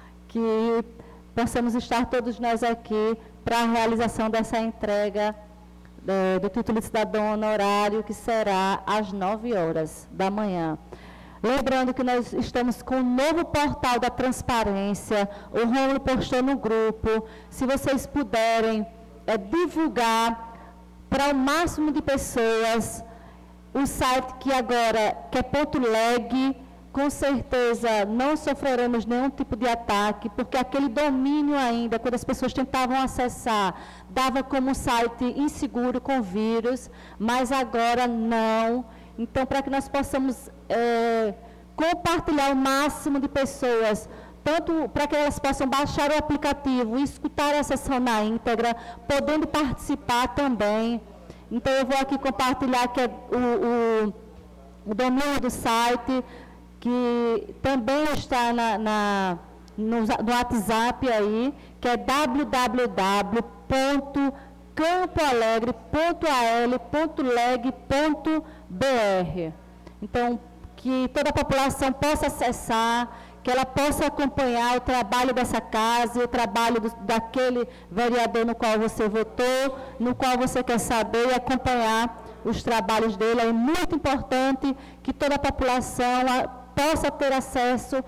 que possamos estar todos nós aqui para a realização dessa entrega do, do título de cidadão honorário, que será às nove horas da manhã. Lembrando que nós estamos com o novo portal da transparência, o Rômulo postou no grupo. Se vocês puderem é, divulgar para o máximo de pessoas o site que agora, que é .leg, com certeza não sofreremos nenhum tipo de ataque, porque aquele domínio ainda, quando as pessoas tentavam acessar, dava como site inseguro com vírus, mas agora não. Então, para que nós possamos é, compartilhar o máximo de pessoas, tanto para que elas possam baixar o aplicativo e escutar a sessão na íntegra, podendo participar também. Então, eu vou aqui compartilhar que é o, o, o domínio do site, que também está na, na, no, no WhatsApp aí, que é w w w ponto campo alegre ponto a l ponto leg ponto b r. Então, que toda a população possa acessar, que ela possa acompanhar o trabalho dessa casa, o trabalho do, daquele vereador no qual você votou, no qual você quer saber e acompanhar os trabalhos dele. É muito importante que toda a população a, possa ter acesso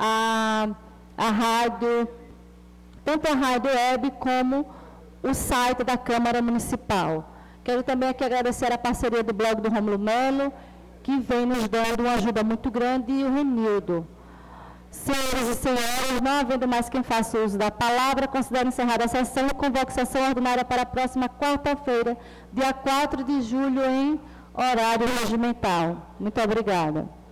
à a, a rádio, tanto a rádio web como o site da Câmara Municipal. Quero também aqui agradecer a parceria do blog do Rômulo Melo, que vem nos dando uma ajuda muito grande, e o Renildo. Senhoras e senhores, não havendo mais quem faça uso da palavra, considero encerrada a sessão e convoco a sessão ordinária para a próxima quarta-feira, dia quatro de julho, em horário regimental. Muito obrigada.